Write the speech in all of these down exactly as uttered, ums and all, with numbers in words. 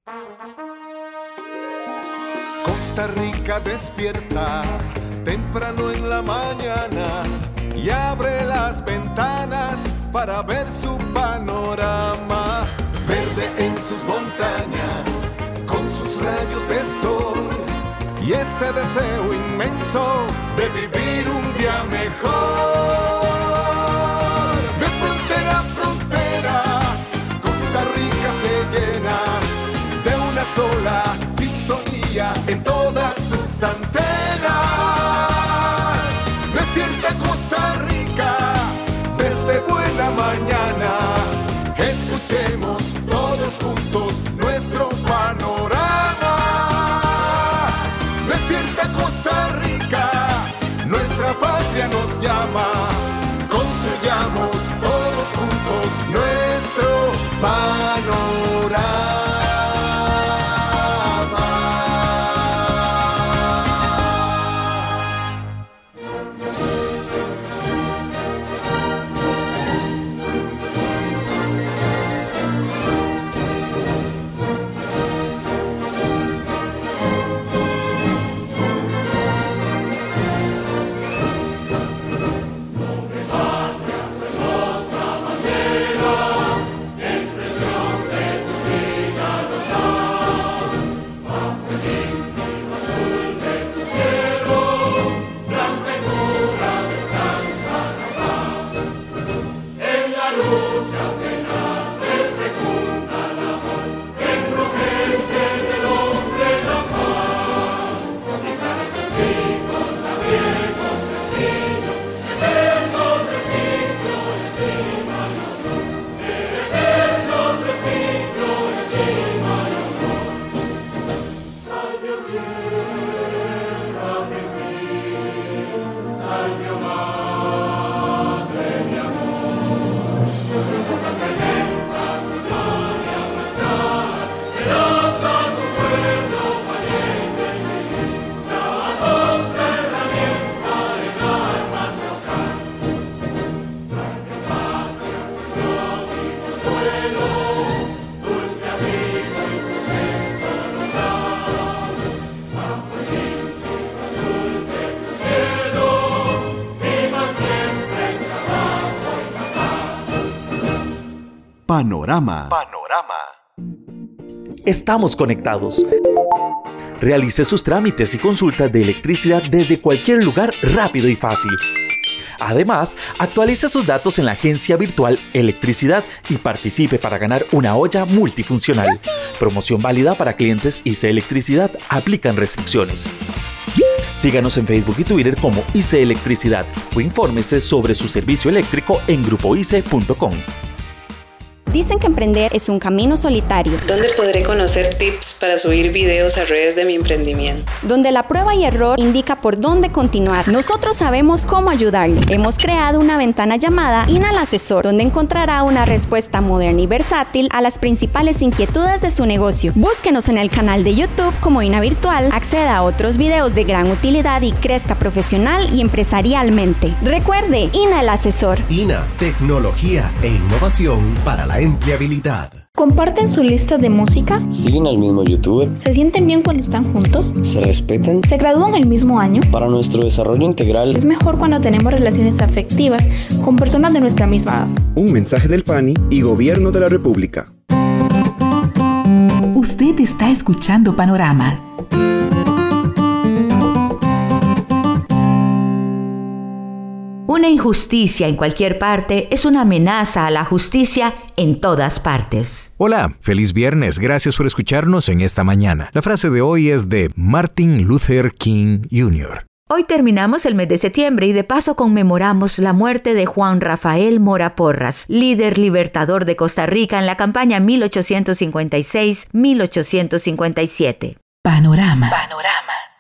Costa Rica despierta temprano en la mañana y abre las ventanas para ver su panorama. Verde en sus montañas, con sus rayos de sol y ese deseo inmenso de vivir un día mejor. De frontera a frontera, Costa Rica se llena de una sola sintonía en todas sus antenas. Despierta Costa Rica desde buena mañana. Escuchemos todos juntos nuestro panorama. Despierta Costa Rica, nuestra patria nos llama. Construyamos todos juntos nuestro panorama. Panorama. Panorama. Estamos conectados. Realice sus trámites y consultas de electricidad desde cualquier lugar rápido y fácil. Además, actualice sus datos en la agencia virtual Electricidad y participe para ganar una olla multifuncional. Promoción válida para clientes I C E Electricidad. Aplican restricciones. Síganos en Facebook y Twitter como I C E Electricidad o infórmese sobre su servicio eléctrico en grupo i c e punto com. Dicen que emprender es un camino solitario, donde podré conocer tips para subir videos a redes de mi emprendimiento, donde la prueba y error indica por dónde continuar. Nosotros sabemos cómo ayudarle. Hemos creado una ventana llamada INAL Asesor, donde encontrará una respuesta moderna y versátil a las principales inquietudes de su negocio. Búsquenos en el canal de YouTube como INA Virtual, acceda a otros videos de gran utilidad y crezca profesional y empresarialmente. Recuerde, INAL Asesor. INA, tecnología e innovación para la empleabilidad. ¿Comparten su lista de música? ¿Siguen al mismo youtuber? ¿Se sienten bien cuando están juntos? ¿Se respetan? ¿Se gradúan el mismo año? Para nuestro desarrollo integral es mejor cuando tenemos relaciones afectivas con personas de nuestra misma edad. Un mensaje del P A N I y Gobierno de la República. Usted está escuchando Panorama. Una injusticia en cualquier parte es una amenaza a la justicia en todas partes. Hola, feliz viernes, gracias por escucharnos en esta mañana. La frase de hoy es de Martin Luther King junior Hoy terminamos el mes de septiembre y de paso conmemoramos la muerte de Juan Rafael Mora Porras, líder libertador de Costa Rica en la campaña mil ochocientos cincuenta y seis a mil ochocientos cincuenta y siete. Panorama. Panorama.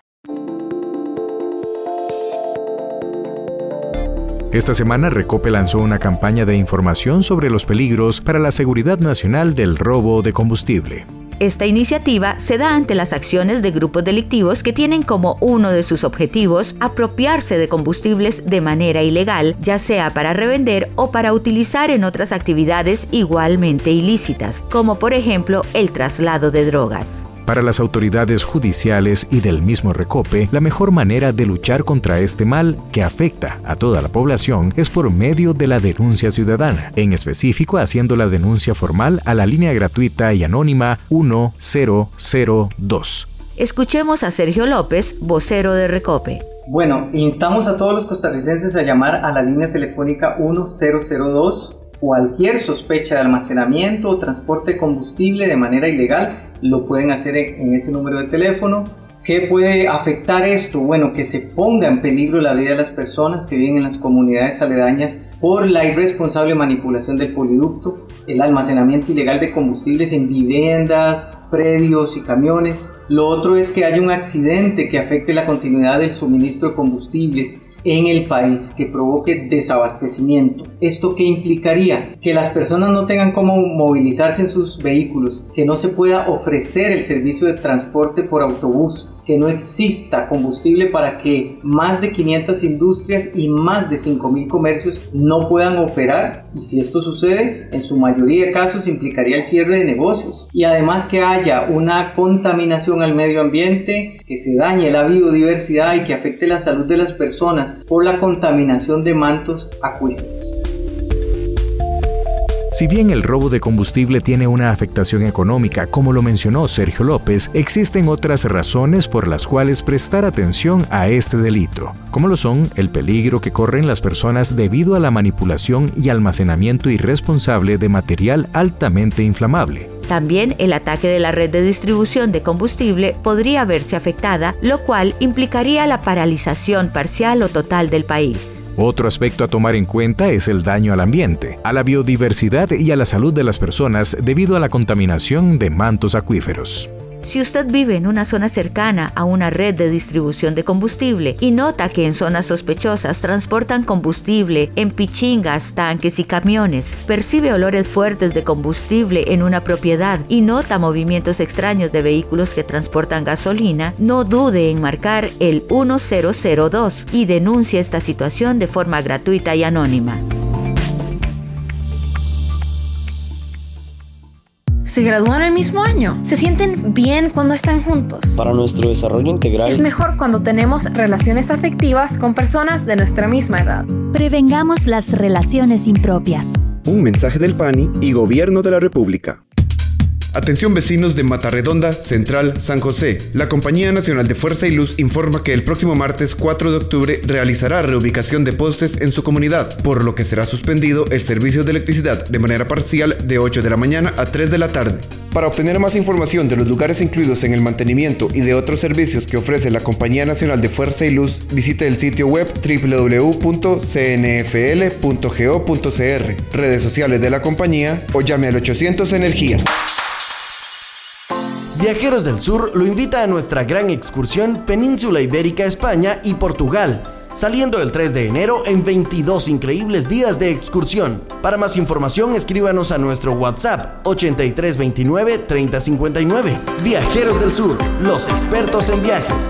Esta semana Recope lanzó una campaña de información sobre los peligros para la seguridad nacional del robo de combustible. Esta iniciativa se da ante las acciones de grupos delictivos que tienen como uno de sus objetivos apropiarse de combustibles de manera ilegal, ya sea para revender o para utilizar en otras actividades igualmente ilícitas, como por ejemplo el traslado de drogas. Para las autoridades judiciales y del mismo Recope, la mejor manera de luchar contra este mal que afecta a toda la población es por medio de la denuncia ciudadana, en específico haciendo la denuncia formal a la línea gratuita y anónima uno cero cero dos. Escuchemos a Sergio López, vocero de Recope. Bueno, instamos a todos los costarricenses a llamar a la línea telefónica uno cero cero dos. Cualquier sospecha de almacenamiento o transporte de combustible de manera ilegal lo pueden hacer en ese número de teléfono. ¿Qué puede afectar esto? Bueno, que se ponga en peligro la vida de las personas que viven en las comunidades aledañas por la irresponsable manipulación del poliducto, el almacenamiento ilegal de combustibles en viviendas, predios y camiones. Lo otro es que haya un accidente que afecte la continuidad del suministro de combustibles en el país, que provoque desabastecimiento. ¿Esto qué implicaría? Que las personas no tengan cómo movilizarse en sus vehículos, que no se pueda ofrecer el servicio de transporte por autobús, que no exista combustible para que más de quinientas industrias y más de cinco mil comercios no puedan operar, y si esto sucede, en su mayoría de casos implicaría el cierre de negocios, y además que haya una contaminación al medio ambiente, que se dañe la biodiversidad y que afecte la salud de las personas por la contaminación de mantos acuíferos. Si bien el robo de combustible tiene una afectación económica, como lo mencionó Sergio López, existen otras razones por las cuales prestar atención a este delito, como lo son el peligro que corren las personas debido a la manipulación y almacenamiento irresponsable de material altamente inflamable. También el ataque de la red de distribución de combustible podría verse afectada, lo cual implicaría la paralización parcial o total del país. Otro aspecto a tomar en cuenta es el daño al ambiente, a la biodiversidad y a la salud de las personas debido a la contaminación de mantos acuíferos. Si usted vive en una zona cercana a una red de distribución de combustible y nota que en zonas sospechosas transportan combustible en pichingas, tanques y camiones, percibe olores fuertes de combustible en una propiedad y nota movimientos extraños de vehículos que transportan gasolina, no dude en marcar el uno cero cero dos y denuncie esta situación de forma gratuita y anónima. ¿Se gradúan el mismo año? ¿Se sienten bien cuando están juntos? Para nuestro desarrollo integral es mejor cuando tenemos relaciones afectivas con personas de nuestra misma edad. Prevengamos las relaciones impropias. Un mensaje del P A N I y Gobierno de la República. Atención vecinos de Matarredonda, Central, San José. La Compañía Nacional de Fuerza y Luz informa que el próximo martes cuatro de octubre realizará reubicación de postes en su comunidad, por lo que será suspendido el servicio de electricidad de manera parcial de ocho de la mañana a tres de la tarde. Para obtener más información de los lugares incluidos en el mantenimiento y de otros servicios que ofrece la Compañía Nacional de Fuerza y Luz, visite el sitio web doble u doble u doble u punto c n f l punto go punto c r, redes sociales de la compañía o llame al ochocientos Energía. Viajeros del Sur lo invita a nuestra gran excursión Península Ibérica, España y Portugal, saliendo el tres de enero en veintidós increíbles días de excursión. Para más información, escríbanos a nuestro WhatsApp ochenta y tres veintinueve treinta cincuenta y nueve. Viajeros del Sur, los expertos en viajes.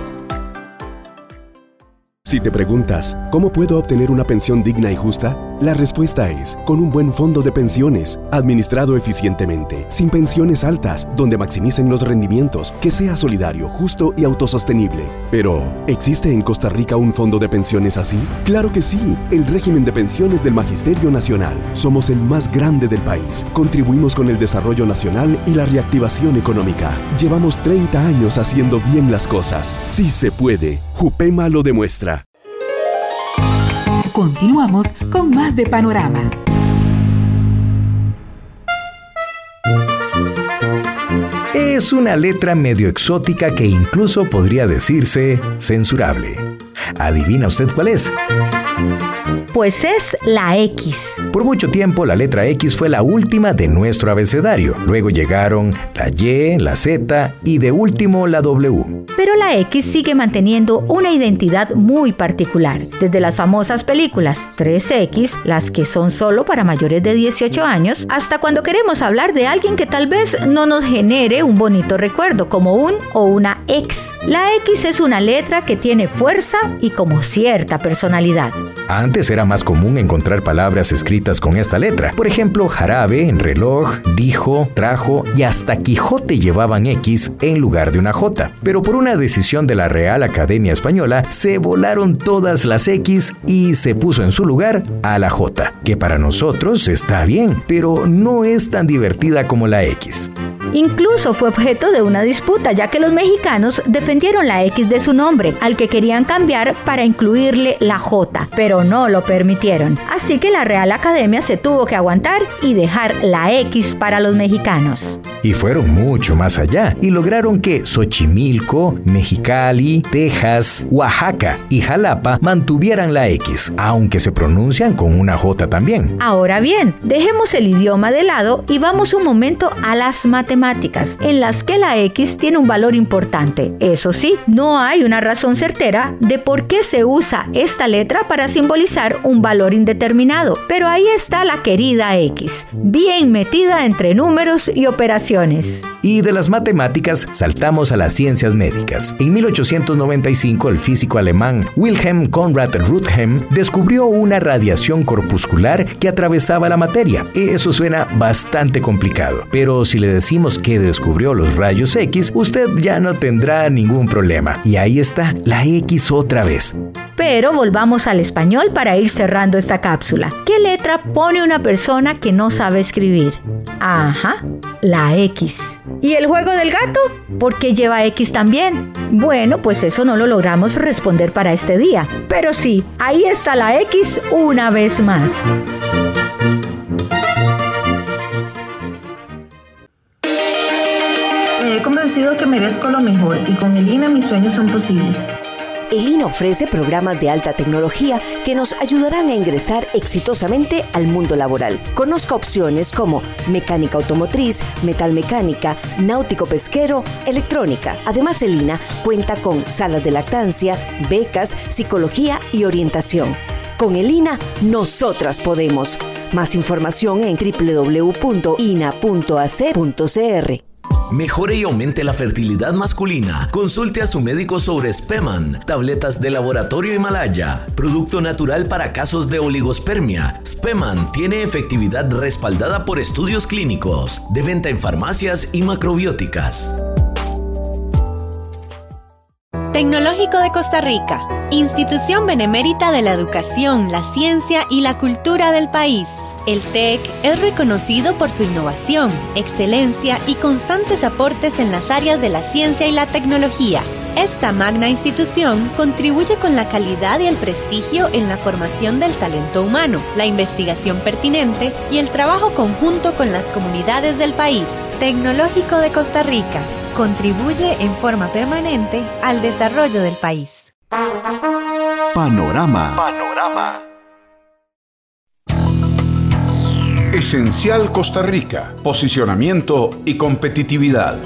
Si te preguntas, ¿cómo puedo obtener una pensión digna y justa? La respuesta es, con un buen fondo de pensiones, administrado eficientemente, sin pensiones altas, donde maximicen los rendimientos, que sea solidario, justo y autosostenible. Pero, ¿existe en Costa Rica un fondo de pensiones así? ¡Claro que sí! El régimen de pensiones del Magisterio Nacional. Somos el más grande del país. Contribuimos con el desarrollo nacional y la reactivación económica. Llevamos treinta años haciendo bien las cosas. ¡Sí se puede! Jupema lo demuestra. Continuamos con más de Panorama. Es una letra medio exótica que incluso podría decirse censurable. ¿Adivina usted cuál es? Pues es la X. Por mucho tiempo la letra X fue la última de nuestro abecedario. Luego llegaron la Y, la Z y de último la W. Pero la X sigue manteniendo una identidad muy particular. Desde las famosas películas tres equis, las que son solo para mayores de dieciocho años, hasta cuando queremos hablar de alguien que tal vez no nos genere un bonito recuerdo, como un o una ex. La X es una letra que tiene fuerza y como cierta personalidad. Antes era más común encontrar palabras escritas con esta letra. Por ejemplo, jarabe, reloj, dijo, trajo y hasta Quijote llevaban X en lugar de una J. Pero por una decisión de la Real Academia Española, se volaron todas las X y se puso en su lugar a la J, que para nosotros está bien, pero no es tan divertida como la X. Incluso fue objeto de una disputa, ya que los mexicanos defendieron la X de su nombre, al que querían cambiar para incluirle la J, pero no lo permitieron. Así que la Real Academia se tuvo que aguantar y dejar la X para los mexicanos. Y fueron mucho más allá y lograron que Xochimilco, Mexicali, Texas, Oaxaca y Jalapa mantuvieran la X, aunque se pronuncian con una J también. Ahora bien, dejemos el idioma de lado y vamos un momento a las matemáticas, en las que la X tiene un valor importante. Eso sí, no hay una razón certera de por qué se usa esta letra para simbolizar un valor indeterminado, pero ahí está la querida X, bien metida entre números y operaciones. Y de las matemáticas saltamos a las ciencias médicas. En mil ochocientos noventa y cinco, el físico alemán Wilhelm Conrad Röntgen descubrió una radiación corpuscular que atravesaba la materia. Eso suena bastante complicado, pero si le decimos que descubrió los rayos X, usted ya no tendrá ningún problema. Y ahí está la X otra vez. Pero volvamos al español para ir cerrando esta cápsula. ¿Qué letra pone una persona que no sabe escribir? Ajá, la X. ¿Y el juego del gato? ¿Por qué lleva X también? Bueno, pues eso no lo logramos responder para este día. Pero sí, ahí está la X una vez más. Me he convencido que merezco lo mejor y con el I N A mis sueños son posibles. El I N A ofrece programas de alta tecnología que nos ayudarán a ingresar exitosamente al mundo laboral. Conozca opciones como mecánica automotriz, metalmecánica, náutico-pesquero, electrónica. Además, el I N A cuenta con salas de lactancia, becas, psicología y orientación. Con el I N A, nosotras podemos. Más información en doble u doble u doble u punto i n a punto a c punto c r. Mejore y aumente la fertilidad masculina. Consulte a su médico sobre Speman, tabletas de laboratorio Himalaya, producto natural para casos de oligospermia. Speman tiene efectividad respaldada por estudios clínicos, de venta en farmacias y macrobióticas. Tecnológico de Costa Rica, institución benemérita de la educación, la ciencia y la cultura del país. El TEC es reconocido por su innovación, excelencia y constantes aportes en las áreas de la ciencia y la tecnología. Esta magna institución contribuye con la calidad y el prestigio en la formación del talento humano, la investigación pertinente y el trabajo conjunto con las comunidades del país. Tecnológico de Costa Rica contribuye en forma permanente al desarrollo del país. Panorama. Panorama. Esencial Costa Rica, posicionamiento y competitividad.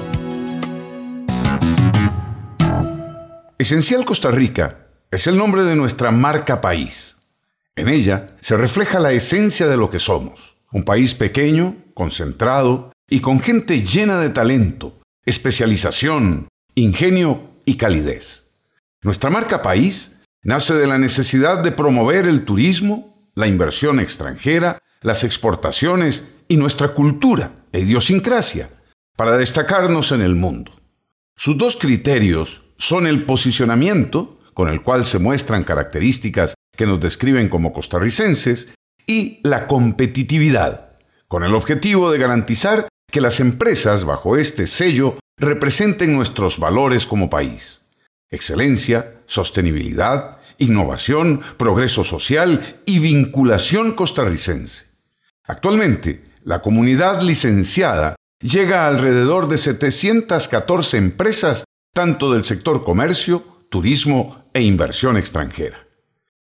Esencial Costa Rica es el nombre de nuestra marca país. En ella se refleja la esencia de lo que somos, un país pequeño, concentrado y con gente llena de talento, especialización, ingenio y calidez. Nuestra marca país nace de la necesidad de promover el turismo, la inversión extranjera, las exportaciones y nuestra cultura e idiosincrasia para destacarnos en el mundo. Sus dos criterios son el posicionamiento, con el cual se muestran características que nos describen como costarricenses, y la competitividad, con el objetivo de garantizar que las empresas bajo este sello representen nuestros valores como país: excelencia, sostenibilidad, innovación, progreso social y vinculación costarricense. Actualmente, la comunidad licenciada llega a alrededor de setecientas catorce empresas, tanto del sector comercio, turismo e inversión extranjera.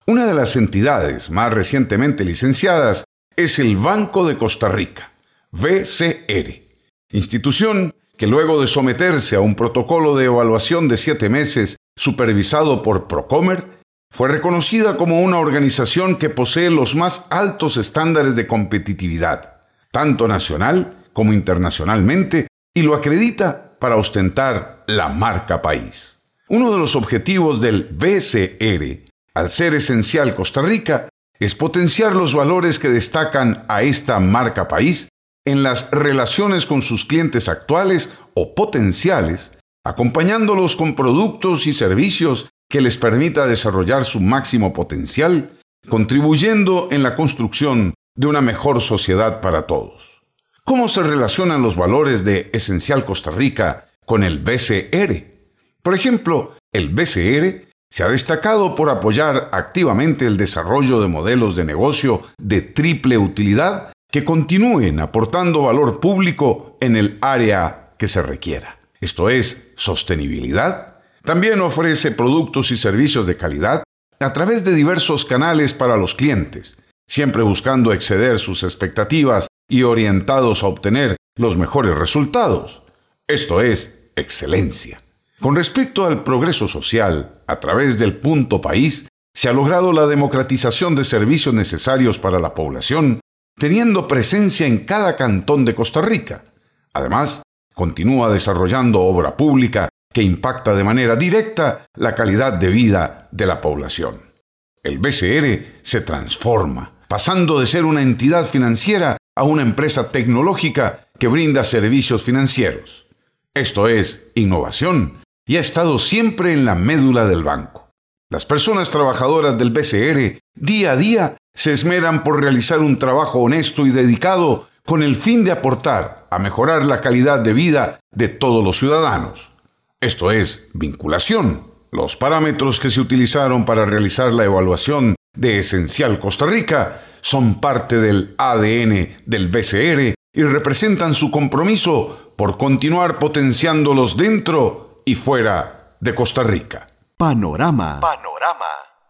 Una de las entidades más recientemente licenciadas es el Banco de Costa Rica, B C R, institución que luego de someterse a un protocolo de evaluación de siete meses supervisado por Procomer, fue reconocida como una organización que posee los más altos estándares de competitividad, tanto nacional como internacionalmente, y lo acredita para ostentar la marca país. Uno de los objetivos del B C R, al ser esencial Costa Rica, es potenciar los valores que destacan a esta marca país en las relaciones con sus clientes actuales o potenciales, acompañándolos con productos y servicios que les permita desarrollar su máximo potencial, contribuyendo en la construcción de una mejor sociedad para todos. ¿Cómo se relacionan los valores de Esencial Costa Rica con el B C R? Por ejemplo, el B C R se ha destacado por apoyar activamente el desarrollo de modelos de negocio de triple utilidad que continúen aportando valor público en el área que se requiera. Esto es, sostenibilidad. También ofrece productos y servicios de calidad a través de diversos canales para los clientes, siempre buscando exceder sus expectativas y orientados a obtener los mejores resultados. Esto es, excelencia. Con respecto al progreso social, a través del Punto País, se ha logrado la democratización de servicios necesarios para la población, teniendo presencia en cada cantón de Costa Rica. Además, continúa desarrollando obra pública que impacta de manera directa la calidad de vida de la población. El B C R se transforma, pasando de ser una entidad financiera a una empresa tecnológica que brinda servicios financieros. Esto es innovación y ha estado siempre en la médula del banco. Las personas trabajadoras del B C R día a día se esmeran por realizar un trabajo honesto y dedicado con el fin de aportar a mejorar la calidad de vida de todos los ciudadanos. Esto es vinculación. Los parámetros que se utilizaron para realizar la evaluación de Esencial Costa Rica son parte del A D N del B C R y representan su compromiso por continuar potenciándolos dentro y fuera de Costa Rica. Panorama. Panorama.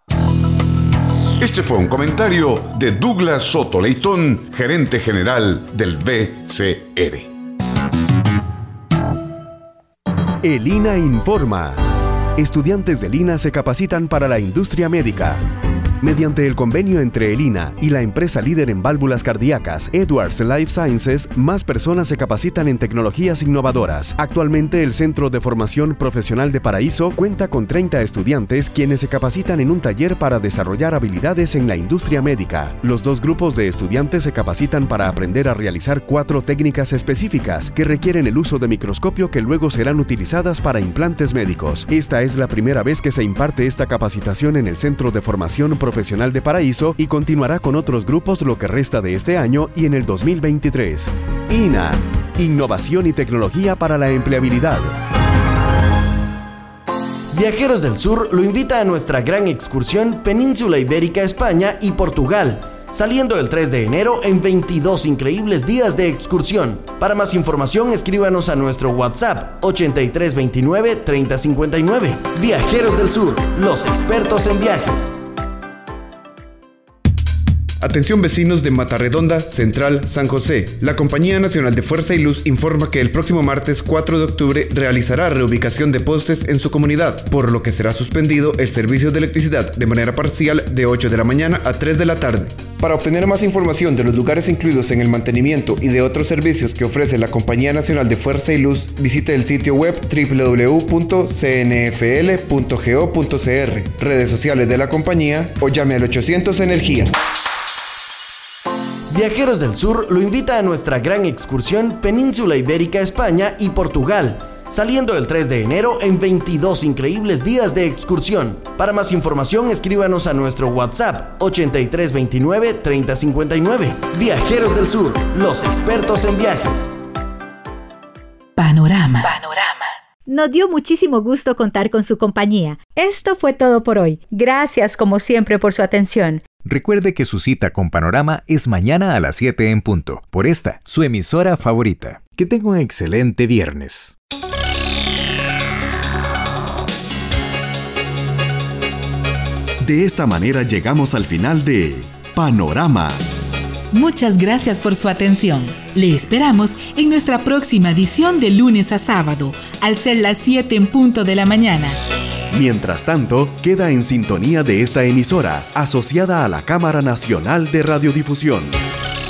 Este fue un comentario de Douglas Soto Leitón, gerente general del B C R. El I N A informa. Estudiantes del I N A se capacitan para la industria médica. Mediante el convenio entre el I N A y la empresa líder en válvulas cardíacas, Edwards Life Sciences, más personas se capacitan en tecnologías innovadoras. Actualmente, el Centro de Formación Profesional de Paraíso cuenta con treinta estudiantes quienes se capacitan en un taller para desarrollar habilidades en la industria médica. Los dos grupos de estudiantes se capacitan para aprender a realizar cuatro técnicas específicas que requieren el uso de microscopio que luego serán utilizadas para implantes médicos. Esta es la primera vez que se imparte esta capacitación en el Centro de Formación Profesional Profesional de Paraíso y continuará con otros grupos lo que resta de este año y en el dos mil veintitrés. I N A, Innovación y Tecnología para la Empleabilidad. Viajeros del Sur lo invita a nuestra gran excursión Península Ibérica, España y Portugal, saliendo el tres de enero en veintidós increíbles días de excursión. Para más información, escríbanos a nuestro WhatsApp ochenta y tres veintinueve treinta cincuenta y nueve. Viajeros del Sur, los expertos en viajes. Atención vecinos de Matarredonda, Central, San José. La Compañía Nacional de Fuerza y Luz informa que el próximo martes cuatro de octubre realizará reubicación de postes en su comunidad, por lo que será suspendido el servicio de electricidad de manera parcial de ocho de la mañana a tres de la tarde. Para obtener más información de los lugares incluidos en el mantenimiento y de otros servicios que ofrece la Compañía Nacional de Fuerza y Luz, visite el sitio web doble u doble u doble u punto c n f l punto go punto c r, redes sociales de la compañía o llame al ochocientos Energía. Viajeros del Sur lo invita a nuestra gran excursión Península Ibérica, España y Portugal, saliendo el tres de enero en veintidós increíbles días de excursión. Para más información, escríbanos a nuestro WhatsApp ochenta y tres veintinueve treinta cincuenta y nueve. Viajeros del Sur, los expertos en viajes. Panorama. Panorama. Nos dio muchísimo gusto contar con su compañía. Esto fue todo por hoy. Gracias como siempre por su atención. Recuerde que su cita con Panorama es mañana a las siete en punto, por esta, su emisora favorita. Que tenga un excelente viernes. De esta manera llegamos al final de Panorama. Muchas gracias por su atención. Le esperamos en nuestra próxima edición de lunes a sábado, al ser las siete en punto de la mañana. Mientras tanto, queda en sintonía de esta emisora, asociada a la Cámara Nacional de Radiodifusión.